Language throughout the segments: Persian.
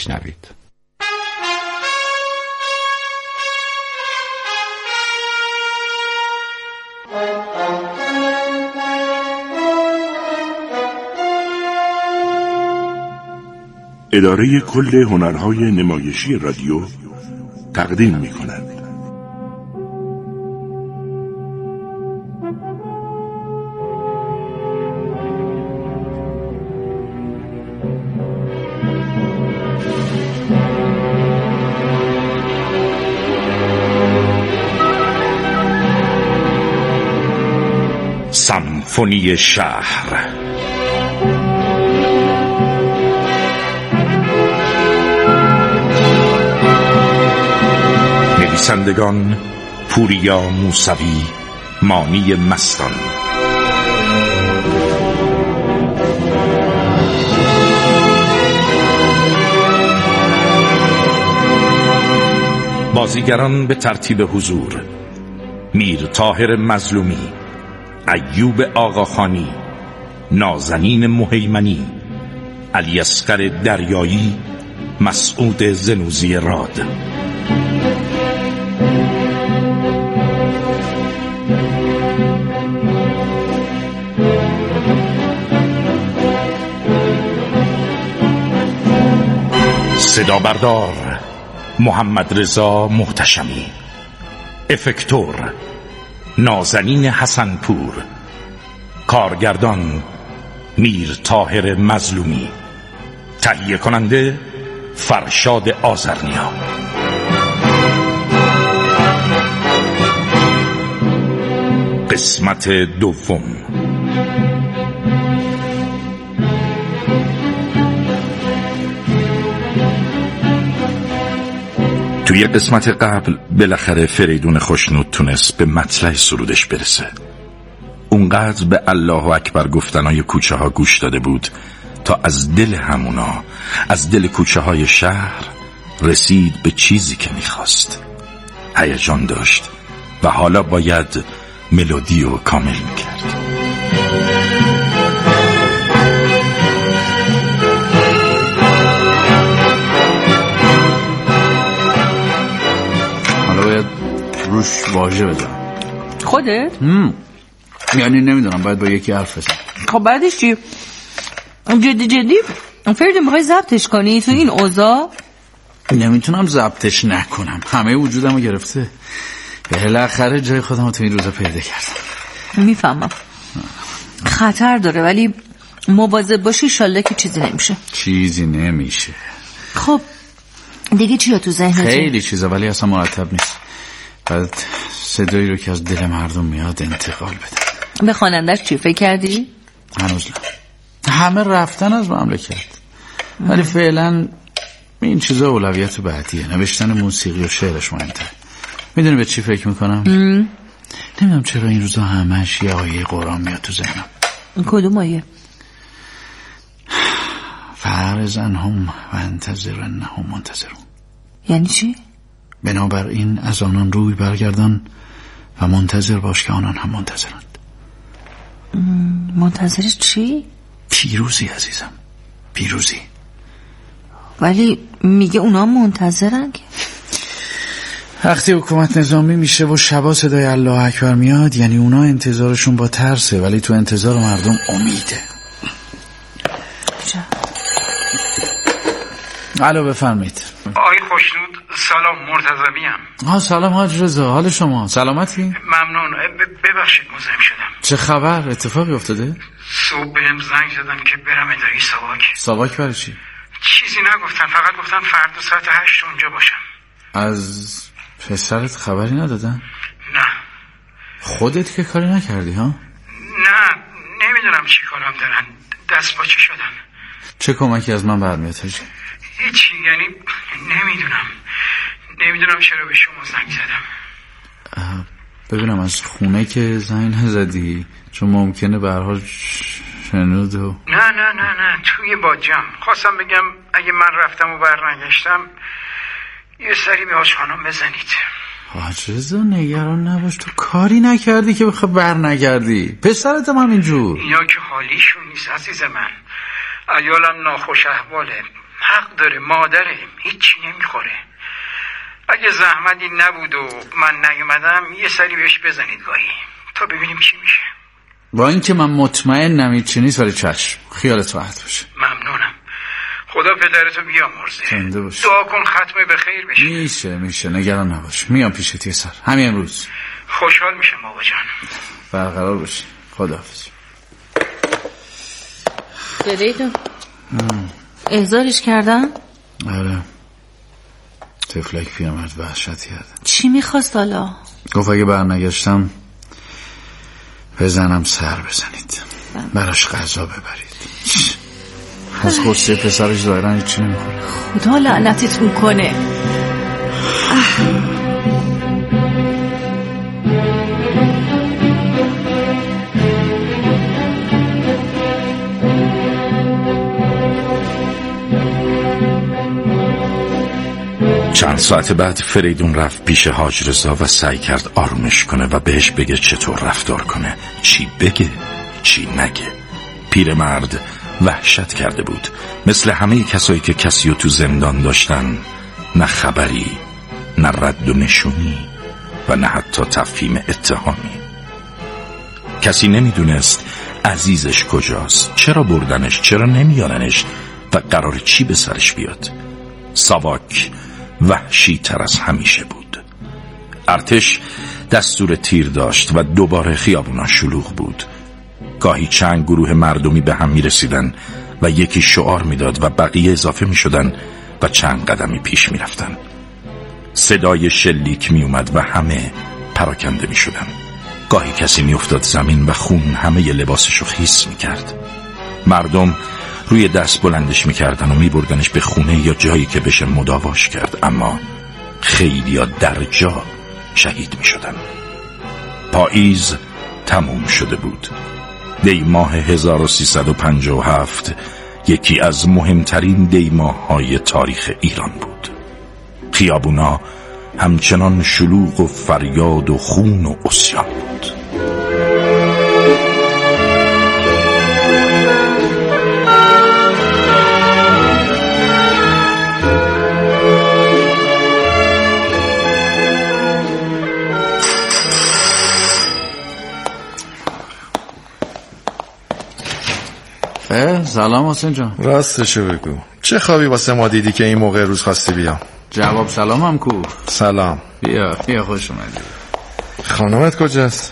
بشنوید. اداره کل هنرهای نمایشی رادیو تقدیم می‌کند. سمفونی شهر. نویسندگان پوریا موسوی، مانی مستان. بازیگران به ترتیب حضور: میر طاهر مظلومی، ایوب آقاخانی، نازنین مهیمنی، علی اصغر دریایی، مسعود زنوزی راد. صدا بردار محمد رضا محتشمی. افکتور نازنین حسنپور. کارگردان میر طاهر مظلومی. تهیه کننده فرشاد آذرنیا. قسمت دوم. توی قسمت قبل بالاخره فریدون خوشنود تونست به مطلع سرودش برسه. اونقدر به الله اکبر گفتنای کوچه ها گوش داده بود تا از دل همونا، از دل کوچه های شهر رسید به چیزی که میخواست. هیجان داشت و حالا باید ملودی رو کامل میکرد. باید روش واژه بذارم. خودت؟ یعنی نمیدونم، باید با یکی حرف بزنم. خب بعدش چی؟ جدی فریدون میخوای ضبطش کنی تو این اوضاع؟ نمیتونم ضبطش نکنم، همه وجودمو گرفته. بالاخره جای خودمو تو این روزا پیدا کردم. میفهمم خطر داره، ولی مواظب باشی انشالله که چیزی نمیشه. خب دیگه چی تو ذهنت؟ خیلی چیزا، ولی اصلا مرتب نیست. بعد صدایی رو که از دل مردم میاد انتقال بده. به خواننده‌اش چی فکر کردی؟ هنوز نه. همه رفتن از مملکت، ولی فعلا این چیزا اولویت بعدیه. نوشتن موسیقی و شعرش مهم‌تره. میدونی به چی فکر میکنم؟ نمیدونم چرا این روزا همش یه آیه قرآن میاد تو ذهنم. کدوم آیه؟ فارزنهم و انتظرنهم منتظرون. یعنی چی؟ بنابراین از آنان روی برگردان و منتظر باش که آنان هم منتظرند. منتظر چی؟ پیروزی عزیزم، پیروزی. ولی میگه اونا منتظرن که وقتی حکومت نظامی میشه و شبا صدای الله اکبر میاد، یعنی اونا انتظارشون با ترسه، ولی تو انتظار مردم امیده. الو بفرمایید. آقای خوشنود سلام، مرتضویم. سلام حاج رضا، حال شما؟ سلامتی؟ ممنون. ببخشید مزاحم شدم. چه خبر؟ اتفاقی افتاده؟ صبح بهم زنگ زدن که برم اداره ساواک. ساواک برای چی؟ چیزی نگفتن، فقط گفتن فردا ساعت 8 اونجا باشم. از پسرت خبری ندادن؟ نه. خودت که کاری نکردی ها؟ نه، نمیدونم چی کارم دارن، دست با چی شدن. چه کمکی از من برمیاد حاجی؟ هیچی، یعنی نمیدونم چرا به شما زنگ زدم. ببینم از خونه که زنگ نزدی، چون ممکنه به هر حال شنود و نه توی باجم. خواستم بگم اگه من رفتم و برنگشتم یه سری به حاج خانم بزنید. حاج رضا نگران نباش، تو کاری نکردی که بخواه برنگردی. پسرت هم همینجور. اینا که حالیشون نیست عزیز من، عیالم ناخوش احواله، حق داره، مادره، هیچی نمیخوره. اگه زحمتی نبود و من نیومدم یه سری بهش بزنید گاهی تا ببینیم چی میشه. با اینکه من مطمئنم هیچی نیست، ولی چشم، خیالت راحت باشه. ممنونم. خدا پدرتو بیامرزه. زنده باش. دعا کن ختمه به خیر بشه. میشه نگران نباش. میام پیشت یه سر همین امروز. خوشحال میشم بابا جان. برقرار باشی. خداحافظ. فریدو احضارش کردن؟ آره. تفلک پیرمرد وحشت کرد. چی میخواست حالا؟ گفت اگه برنگشتم بزنم سر بزنید، براش غذا ببرید. از غصه پسرش ظاهرا هیچی نمیخوره. خدا لعنتتون کنه. چند ساعت بعد فریدون رفت پیش حاج رضا و سعی کرد آرومش کنه و بهش بگه چطور رفتار کنه، چی بگه چی نگه. پیرمرد وحشت کرده بود. مثل همه کسایی که کسی رو تو زندان داشتن، نه خبری، نه رد و نشونی و نه حتی تفهیم اتهامی. کسی نمیدونست عزیزش کجاست، چرا بردنش، چرا نمیارنش و قرار چی به سرش بیاد. ساواک وحشی تر از همیشه بود. ارتش دستور تیر داشت و دوباره خیابونا شلوغ بود. گاهی چند گروه مردمی به هم می رسیدن و یکی شعار می داد و بقیه اضافه می شدن و چند قدمی پیش می رفتن. صدای شلیک می اومد و همه پراکنده می شدن. گاهی کسی می افتاد زمین و خون همه لباسشو خیس می کرد. مردم روی دست بلندش می کردن و می بردنش به خونه یا جایی که بشه مداواش کرد، اما خیلی ها در جا شهید می شدن. پاییز تموم شده بود. دی ماه 1357 یکی از مهمترین دی ماه‌های تاریخ ایران بود. خیابونا همچنان شلوغ و فریاد و خون و عصیان بود. سلام حسین جان. راستشو بگو، چه خوابی واسه ما دیدی که این موقع روز خواستی بیام؟ جواب سلامم کو. سلام. بیا خوش اومدی. خانمت کجاست؟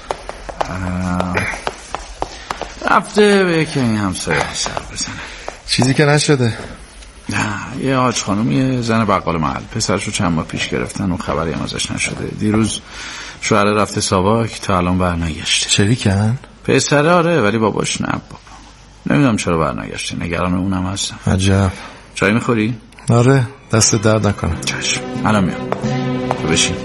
رفته به یکی این همسایه سر بزنه. چیزی که نشده؟ نه، یه حاج خانم، زن بقال محل، پسرشو چند ماه پیش گرفتن و خبری هم ازش نشده. دیروز شوهر رفته ساواک، تا الان برنگشته. شریکن؟ پسره آره، ولی باباش نه. بابا نمیدونم چرا برنگشته، نگران اونم هستم. عجب. چای میخوری؟ آره، دست درد نکنه. چشم، الان میام. تو بشین.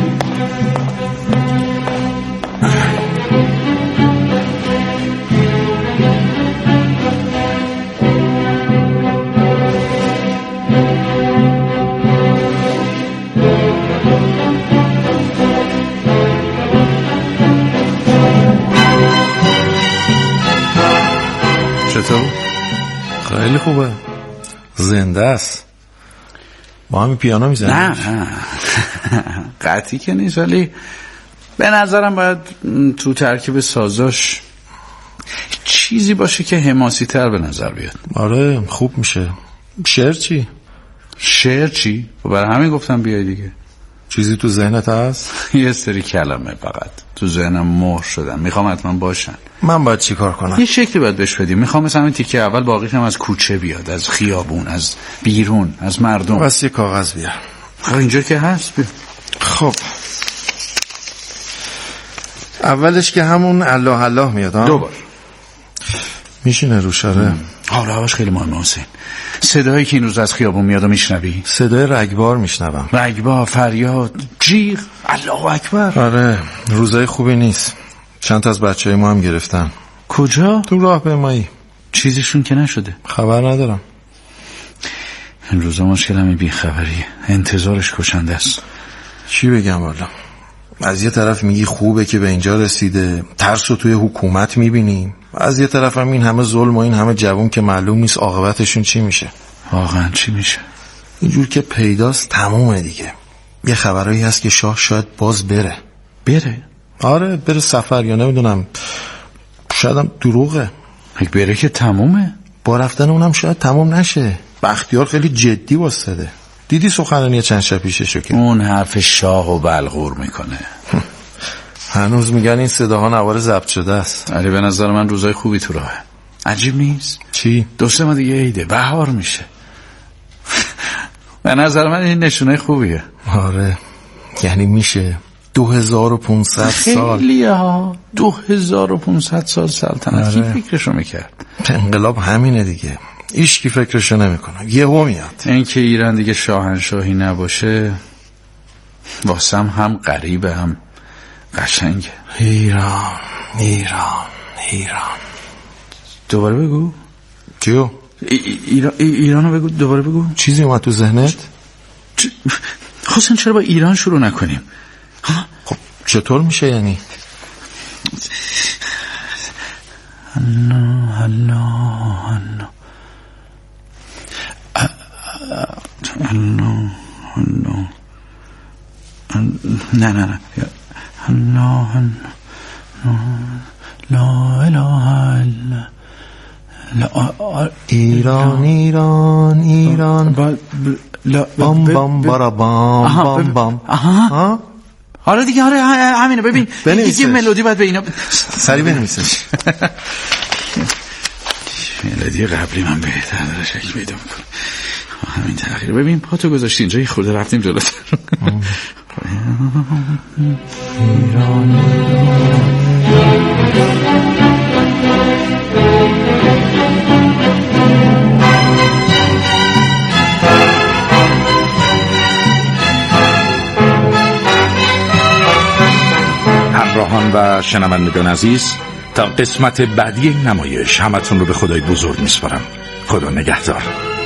چطور؟ خیلی خوبه، زنده است. با همین پیانو میزنی؟ نه قطعی که نیست، ولی به نظرم باید تو ترکیب سازاش چیزی باشه که حماسی تر به نظر بیاد. آره خوب میشه. شعر چی؟ شعر چی؟ برای همین گفتم بیای دیگه. چیزی تو ذهنت هست؟ یه سری کلمه فقط تو ذهنم مهر شدن، میخوام حتما باشن. من باید چی کار کنم؟ یه شکلی باید بهش بدیم. میخوام مثلا این تیکه اول باقیش هم از کوچه بیاد، از خیابون، از بیرون، از مردم. بس یه کاغذ بیار. اینجا که هست بیا. خب اولش که همون الله الله میاد ها؟ دوبار میشینه روش. آره حالاش خیلی مهمه حسین. صدایی که این روز از خیابون میاد و میشنوی؟ صدای رگبار میشنوم. رگبار، فریاد، جیغ، الله اکبر. آره روزای خوبی نیست. چند تا از بچهای ما هم گرفتن. کجا؟ تو راه به مایی. چیزشون که نشده؟ خبر ندارم. این روزا مشکل همین بیخبریه، انتظارش کشنده است. چی بگم والا، از یه طرف میگی خوبه که به اینجا رسیده، ترس رو توی حکومت میبینیم، از یه طرف هم این همه ظلم و این همه جوون که معلوم نیست عاقبتشون چی میشه. واقعا چی میشه؟ اینجور که پیداست تمومه دیگه. یه خبرایی هست که شاه شاید باز بره. آره بره سفر، یا نمیدونم شایدم دروغه. بره که تمومه؟ با رفتن اونم شاید تموم نشه. بختیار خیلی جدی واسطه. دیدی سخنرانی چند شب پیششو که اون حرف شاه و بلغور میکنه. هنوز میگن این صداها نوار ضبط شده است. علی به نظر من روزای خوبی تو راهه. عجیب نیست؟ چی؟ 2-3 ماه دیگه عیده، بهار میشه. به نظر من این نشونه خوبیه. آره یعنی میشه 2500 سال. خیلیه ها، 2500 سال سلطنت. کی فکرشو میکرد؟ انقلاب همینه دیگه، هیچ کی فکرشو نمیکنه، یهو میاد. این که ایران دیگه شاهنشاهی نباشه واسم هم غریبه هم قشنگه. ایران دوباره بگو. چیو؟ ایرانو بگو، دوباره بگو. چیزی اومد تو ذهنت؟ حسین چرا با ایران شروع نکنیم؟ خب چطور میشه یعنی؟ نه لا اله الا ایران بام بام بارا بام بام. آره دیگه، آره همینه. ببین یه ملودی باید به اینا سری بنویسش. ملودی قبلی من بهتر داره شکل پیدا میکنه. همین تغییر. ببین پا تو گذاشتی اینجا، یه خورده رفتیم جلوتر. همراهان و شنوندگان عزیز، تا قسمت بعدی این نمایش همتون رو به خدای بزرگ میسپارم. خدا نگهدار.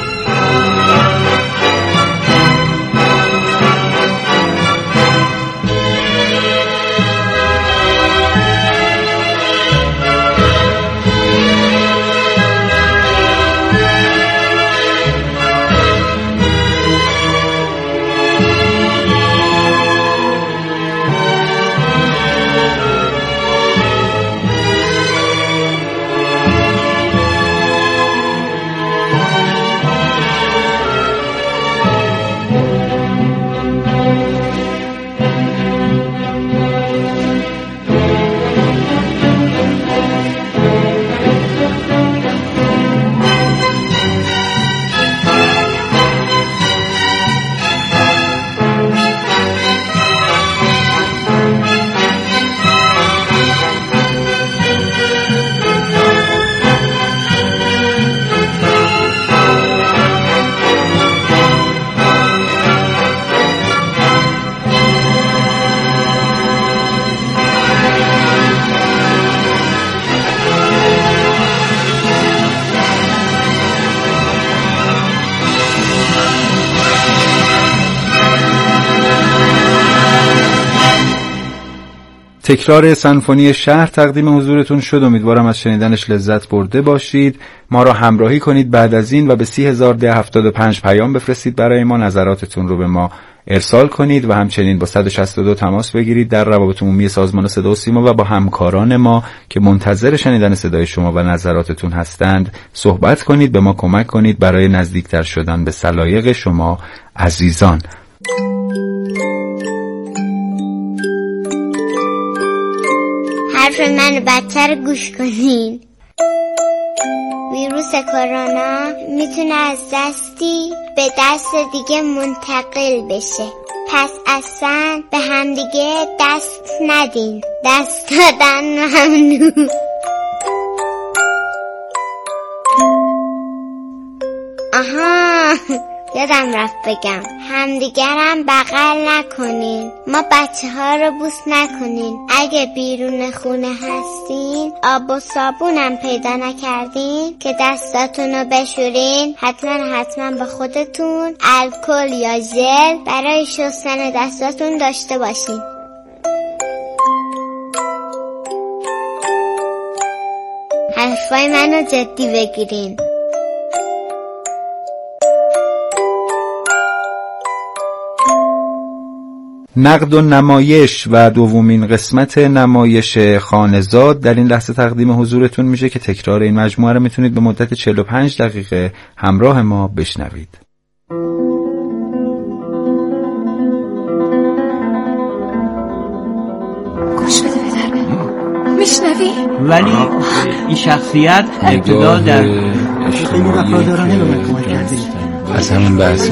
تکرار سمفونی شهر تقدیم حضورتون شد. امیدوارم از شنیدنش لذت برده باشید. ما را همراهی کنید بعد از این و به 301075 پیام بفرستید برای ما. نظراتتون رو به ما ارسال کنید و همچنین با 162 تماس بگیرید در روابط عمومی سازمان صدا و سیما و با همکاران ما که منتظر شنیدن صدای شما و نظراتتون هستند صحبت کنید. به ما کمک کنید برای نزدیکتر شدن به سلایق شما عزیزان. حرف من بدتر گوش کنین. ویروس کرونا میتونه از دستی به دست دیگه منتقل بشه، پس اصلا به همدیگه دست ندین. دست دادن ممنوع. آها یادم رفت بگم، همدیگرم بغل نکنین. ما بچه ها رو بوس نکنین. اگه بیرون خونه هستین آب و صابونم پیدا نکردین که دستاتون رو بشورین. حتما به خودتون الکل یا ژل برای شستن دستاتون داشته باشین. حرفای منو جدی بگیرین. نقد و نمایش و دومین قسمت نمایش خانه‌زاد در این لحظه تقدیم حضورتون میشه که تکرار این مجموعه رو میتونید به مدت 45 دقیقه همراه ما بشنوید. گوش بده میشنوی؟ ولی این شخصیت ابتدا در خیلی وفادارانه به من کمک کرده. از همین بحثی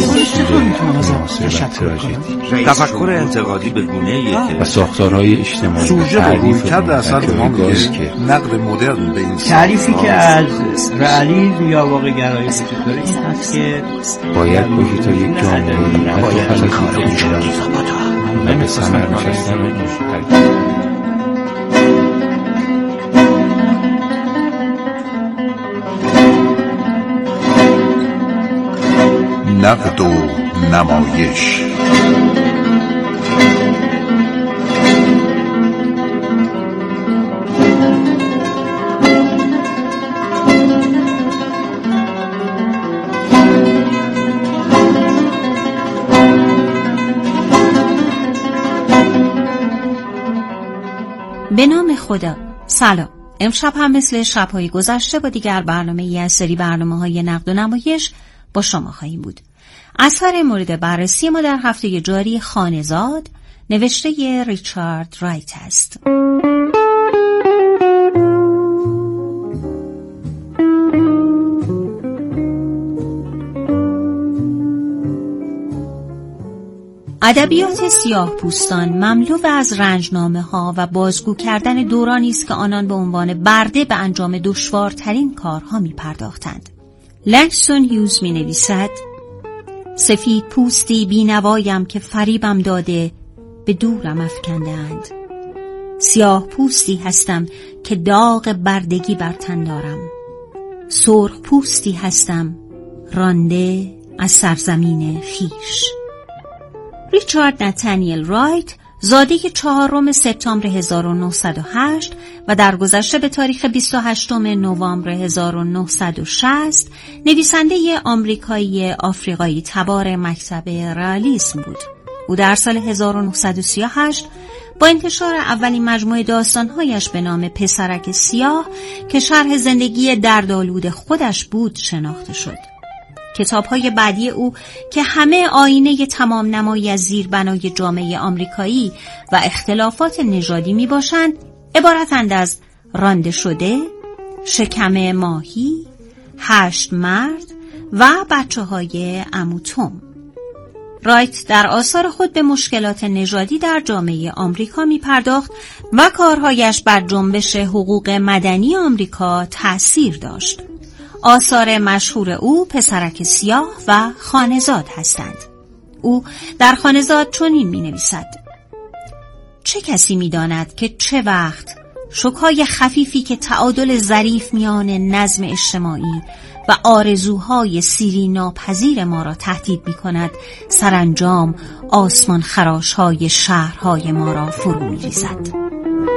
تفکر انتقادی به گونه‌ایه که و ساختارهای اجتماعی تعریف کرده اصلا ما میگه نقد مدرن به این تعریفی که از رئالیسم یا واقع گرایی وجود داره این هست که باید باشی تا یک جامعه باید کار وجودی و به ثمر نشستن نقد و نمایش. به نام خدا. سلام. امشب هم مثل شب‌های گذشته با دیگر برنامه‌ای از سری برنامه‌های نقد و نمایش با شما خواهیم بود. اثر مورد بررسی ما در هفته جاری خانه‌زاد نوشته ریچارد رایت است. ادبیات سیاه پوستان مملو از رنجنامه‌ها و بازگو کردن دورانی است که آنان به عنوان برده به انجام دشوارترین کارها می‌پرداختند. لنگستون هیوز می‌نویسد: سفید پوستی بینوایم که فریبم داده به دورم افکندند. سیاه پوستی هستم که داغ بردگی بر تن دارم. سرخ پوستی هستم رانده از سرزمین خیش. ریچارد نتانیل رایت زاده 4 سپتامبر 1908 و درگذشته به تاریخ 28 نوامبر 1960 نویسنده آمریکایی آفریقایی تبار مکتب رئالیسم بود. او در سال 1938 با انتشار اولین مجموعه داستانهایش به نام پسرک سیاه که شرح زندگی دردآلود خودش بود شناخته شد. کتاب‌های بعدی او که همه آینه تمام نمایی از زیربنای جامعه آمریکایی و اختلافات نژادی میباشند عبارتند از رانده شده، شکم ماهی، 8 مرد و بچه‌های عمو توم. رایت در آثار خود به مشکلات نژادی در جامعه آمریکا می‌پرداخت و کارهایش بر جنبش حقوق مدنی آمریکا تأثیر داشت. آثار مشهور او پسرک سیاه و خانه‌زاد هستند. او در خانه‌زاد چنین می‌نویسد: چه کسی می‌داند که چه وقت شوک‌های خفیفی که تعادل ظریف میان نظم اجتماعی و آرزوهای سیری ناپذیر ما را تهدید می‌کند سرانجام آسمان خراش‌های شهرهای ما را فرو می‌ریزد.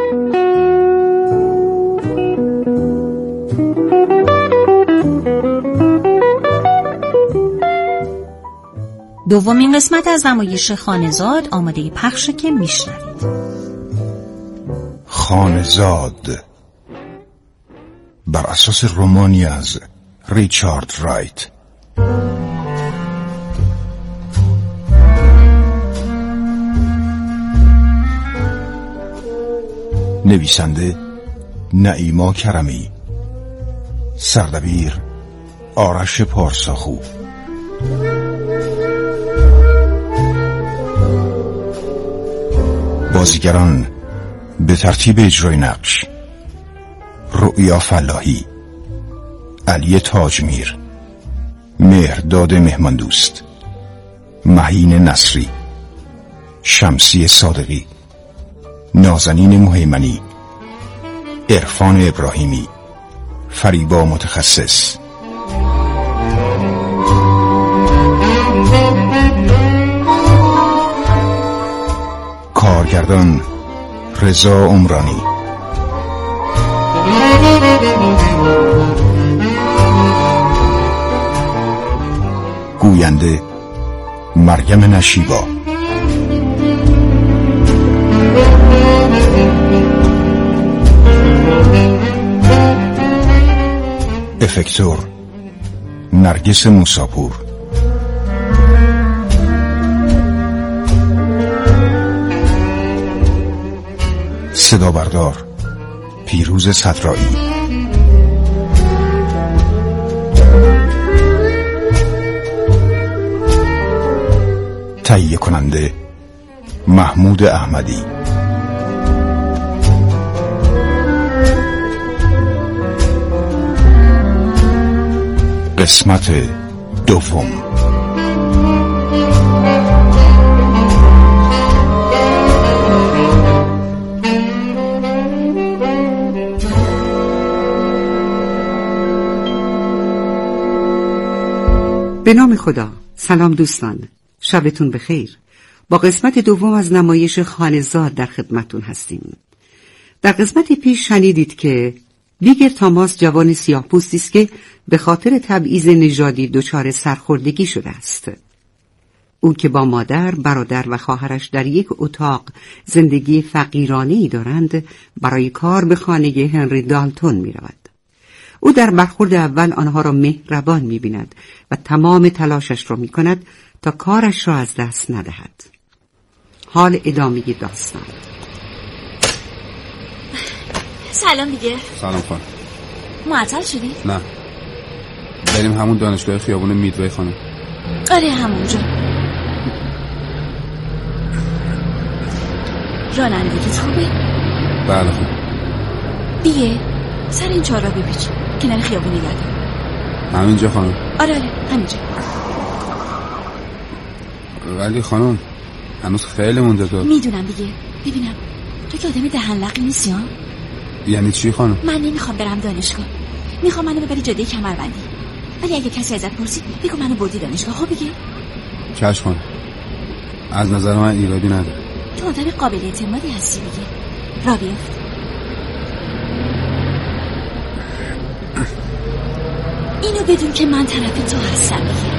دومین قسمت از نمایش خانه‌زاد آماده پخشه که میشنوید. خانه‌زاد بر اساس رمانی از ریچارد رایت. نویسنده نعیما کرمی، سردبیر آرش پارساخو. بازیگران به ترتیب اجرای نقش: رؤیا فلاحی، علی تاجمیر، مهرداد مهماندوست، مهین نصری، شمسی صادقی، نازنین مهیمنی، عرفان ابراهیمی، فریبا متخصص. کارگردان رضا عمرانی. گوینده مریم نشیبا. افکتور نرگس موساپور، صدا بردار پیروز صدرایی، تهیه کننده محمود احمدی. قسمت دوم. به نام خدا. سلام دوستان، شبتون بخیر. با قسمت دوم از نمایش خانه‌زاد در خدمتون هستیم. در قسمت پیش شنیدید که بیگر تاماس جوان سیاه‌پوستی است که به خاطر تبعیض نژادی دچار سرخوردگی شده است. او که با مادر، برادر و خواهرش در یک اتاق زندگی فقیرانه‌ای دارند، برای کار به خانه هنری دالتون می‌رود. او در برخورد اول آنها را مهربان می‌بیند و تمام تلاشش را می‌کند تا کارش را از دست ندهد. حال ادامه داستان. سلام دیگه. سلام خانم. معطل شدی؟ نه، بریم همون دانشگاه خیابون میدوی خانم. آره همونجا. رانندگیت خوبه؟ بله خانم. دیگه سر این چهارراه بپیچ کنار خیابون نگه دار. همینجا خانم؟ آره همینجا. ولی خانم هنوز خیلی مونده تو. میدونم دیگه. ببینم تو که آدم دهن‌لق نیستی ها؟ یعنی چی خانم؟ من نمیخوام برم دانشگاه، میخوام منو ببری جاده کمربندی. ولی اگه کسی ازت پرسید بگو منو بردی دانشگاه. خب بگه چشم خانم، از نظر من ایرادی نداره. تو آدم قابل اعتمادی هستی دیگه. را بیفت. اینو بدون که من طرف تو هستم دیگه.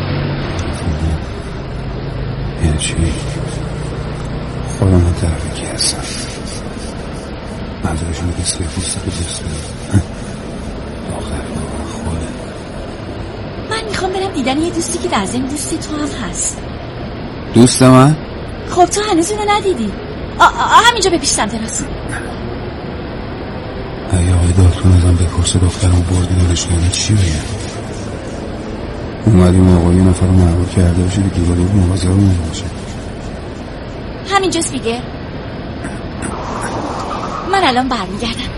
یعنی چی؟ خودم من طرف کی هستم؟ منظورشون میگه سیاه‌پوست که دوست دارم. آخر خوده. من میخوام برم دیدن یه دوستی که در ضمن دوست تو هم هست. دوست من؟ خب تو هنوز اونو ندیدی. همینجا بپیش سمت راست. اگه آقای دالتون ازم بپرسه دخترم بردی دانشگاه چی بگم؟ اومدیم آقای یه نفر رو معمول کرده باشه دیگه ولی مواظب اون باشه. همینجاست دیگه. من الان برمیگردم.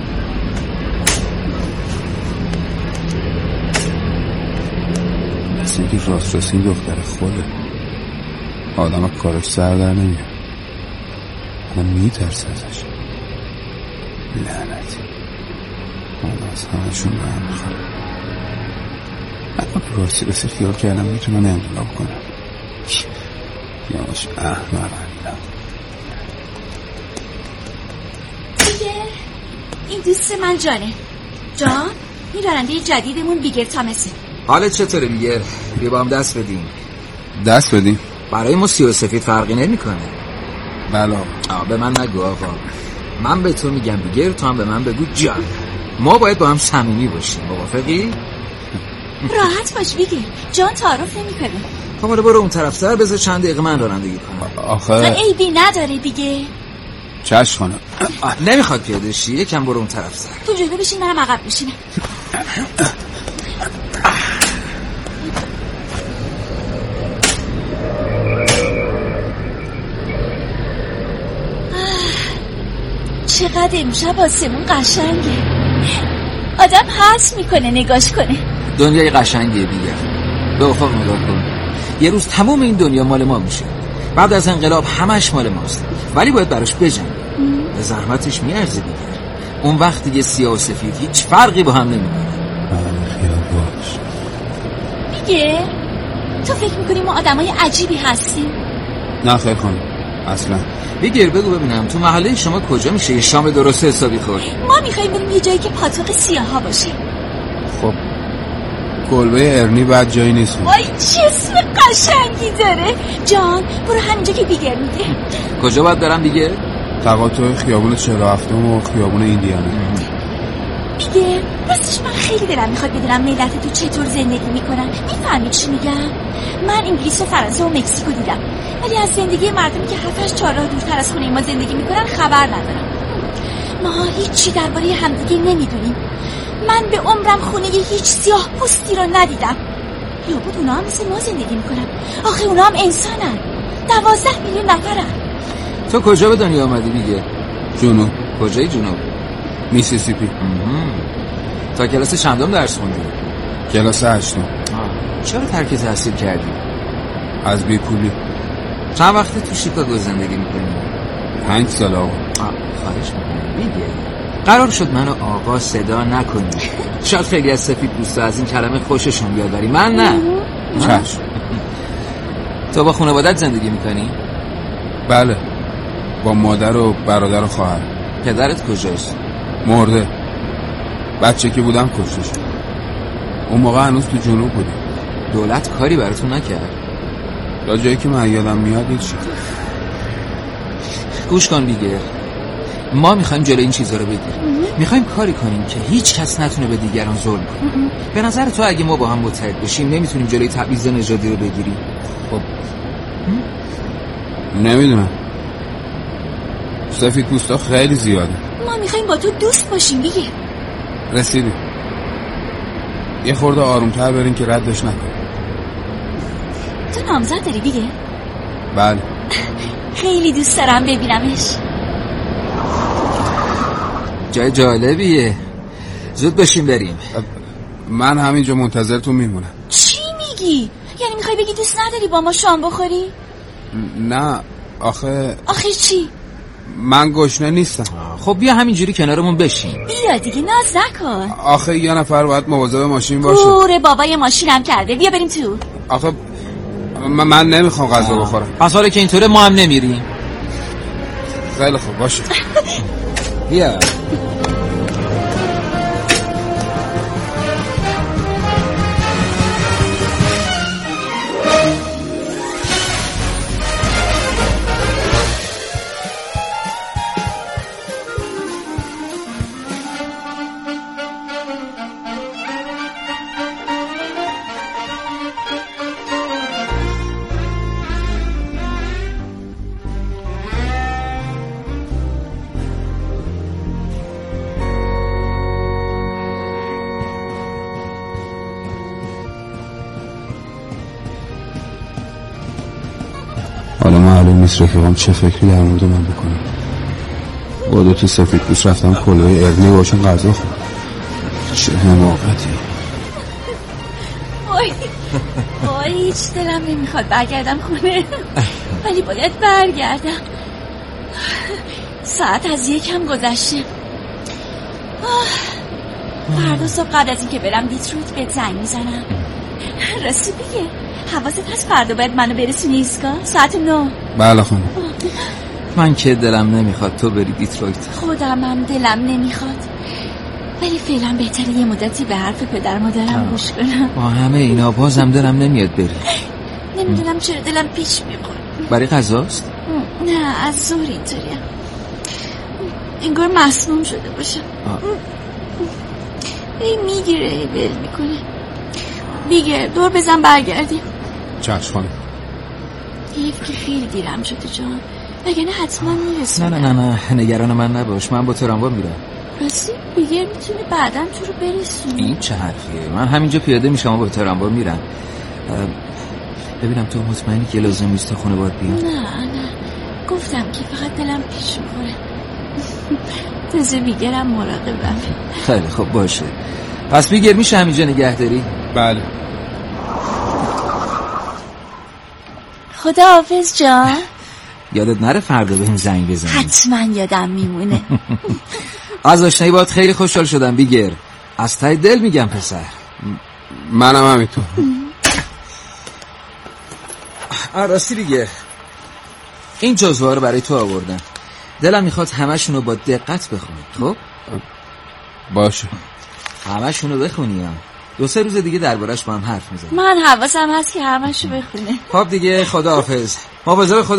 مثل اینکه راست این دختر خوده. آدم کارش سر در نمیاد. من میترسه ازش. لعنتی. آدم از همشون رو هم میخوام. اما راستی خیال کردم میتونم انقلاب کنم. یاش احمق انقلاب. دیگه این دوست من جانه. جان این راننده جدیدمون بیگر تامسه. حالت چطوره بیگر؟ بیا با هم دست بدیم. دست بدیم؟ برای ما سیاه و سفید فرقی نمیکنه. بله. به من نگو آقا. من به تو میگم بیگر، تو هم به من بگو جان. ما باید با هم صمیمی باشیم. موافقی؟ راحت باش بیگر. جان تعارف نمیکنه. خب حالا برو اون طرفتر، بذار چند دقیقه من رانندگی کنم. آخه عیبی نداره دیگه. چشم خانم. نمیخواد پیاده شی، یکم برو اون طرفتر. تو جلو بشین منم عقب بشینم. چقدر امشب آسمون قشنگه. آدم حس میکنه نگاش کنه. دنیای قشنگیه بیگر. به افق نگاه کن. یه روز تمام این دنیا مال ما میشه. بعد از انقلاب همش مال ماست، ولی باید براش بجنگیم. به زحمتش میارزه بیگر. اون وقت دیگه سیاه و سفید هیچ فرقی با هم نمیکنه. خیال باش. میگه تو فکر میکنی ما آدمای عجیبی هستیم؟ نه خیلی خانم اصلا. بیگر بگو ببینم تو محله شما کجا میشه یه شام درست حسابی خورد؟ ما میخوایم بریم یه جایی که پاتوق سیاها باشه. خب کلبه ارنی بعد جایی نیست. وای چه اسم قشنگی داره. جان برو همینجا که بیگر میده. کجا باید برم بیگر؟ تقاطع خیابون 47 و خیابون ایندیانا. دیگه راستش من خیلی دلم میخواد بدونم ملت تو چطور زندگی میکنن. میفهمی چی میگم؟ من انگلیس و فرانسه و مکزیکو دیدم، ولی از زندگی مردمی که 7-8 راه دورتر از خونه ما زندگی میکنن خبر ندارم. ما هیچی درباره همدیگه نمیدونیم. من به عمرم خونه هیچ سیاه پوستی رو ندیدم. لابد اونا هم مثل ما زندگی میکنن. آخه اونا هم انسانن. 12 میلیون نفرن. تو کجا به دنیا آمدی دیگه؟ جنوب. کجای جنوب؟ میسیسیپی. تا کلاس چندم درس خوندی؟ کلاس 8. چرا ترک تحصیل کردی؟ از بیپولی. چند وقته تو شیکاگو زندگی میکنی؟ 5 سال آقا. خواهش میکنم دیگه. قرار شد منو آقا صدا نکنی. شاید خیلی از سفیدپوستا از این کلمه خوششون بیاد ولی من نه. چشم. تو با خانوادت زندگی میکنی؟ بله، با مادر و برادر و خواهر. پدرت کجاست؟ مرده. بچه که بودم کشته شد. اون موقع هنوز تو جنوب بودیم. دولت کاری براتون نکرد؟ تا جایی که من یادم میاد هیچ. گوش کن دیگه، ما میخوایم جلوی این چیزا رو بگیریم. میخوایم کاری کنیم که هیچ کس نتونه به دیگران ظلم کنه. به نظر تو اگه ما با هم متحد بشیم نمیتونیم جلوی تبعیض نژادی رو بگیریم؟ خب نمیدونم، سفید پوستا خیلی زیاده. ما میخوایم با تو دوست باشیم دیگه. رسیدیم. یه خورده آرومتر بریم که ردش نکنیم. تو نامزد داری دیگه؟ بله. خیلی دوست دارم ببینمش. جای جالبیه. زود بشیم بریم. من همینجا منتظرتون میمونم. چی میگی؟ یعنی میخوای بگی دوست نداری با ما شام بخوری؟ نه آخه چی؟ من گشنه نیستم. خب بیا همینجوری کنارمون بشین. بیا دیگه ناز نکن. آخه یه نفر باید مواظب ماشین باشه. پور بابای ماشینم کرده. بیا بریم تو. آخه من نمیخوام غذا بخورم. پس حالا که اینطوره ما هم نمیریم. خیلی خوب باشه. بیا. حالا معلوم نیست رفیقم چه فکری در مورد من بکنم. با 2 تا سفیدپوست رفتم کلوی ارلی باشون غذا خورد. چه حماقتی. وای هیچ دلم نمیخواد برگردم خونه، ولی باید برگردم. ساعت از 1 هم گذشته. فردا صبح قبل از اینکه برم دیترویت بهت زنگ میزنم. راستی دیگه حواست هست فردا باید منو برسونی ایستگاه ساعت 9؟ بله خانم. من که دلم نمیخواد تو بری دیترویت. خودم هم دلم نمیخواد، ولی فعلا بهتره یه مدتی به حرف پدر مادرم گوش کنم. با همه اینا بازم دلم نمیاد بری. نمیدونم چرا دلم پیش میخوره. برای غذاست؟ نه از ظهر اینطوریم، انگار مسموم شده باشم. میگیره ول میکنه. دیگه دور بزن برگردیم. چشم خانم. حیف که خیلی دیرم شده جان، وگرنه حتما میرسونم. نه نگران من نباش، من با تراموا میرم. راستی بگر میتونه بعداً تو رو برسونی. این چه حرفیه؟ من همینجا پیاده میشم و با تراموا میرم. ببینم تو مطمئنی که لازم نیست تا خونه باید بیام؟ نه گفتم که فقط دلم پیش میخوره. تازه بیگرم مراقبم. خیلی خب باشه، پس بیگر میشه همینجا نگه داری؟ بله. خدا حافظ جان. یادت نره فردا بهم زنگ بزنی. حتما یادم میمونه. از آشنایی باهات خیلی خوشحال شدم بیگر، از ته دل میگم پسر. منم همینطور. راستی بیگر، این جزوه رو برای تو آوردم. دلم میخواد همشونو با دقت بخونی. خب باشه، همشونو بخونیم. 2-3 روز دیگه دربارش با هم حرف میزنیم. من حواسم هست که همشو بخونه. خب دیگه خدا حافظ. مواظب خودت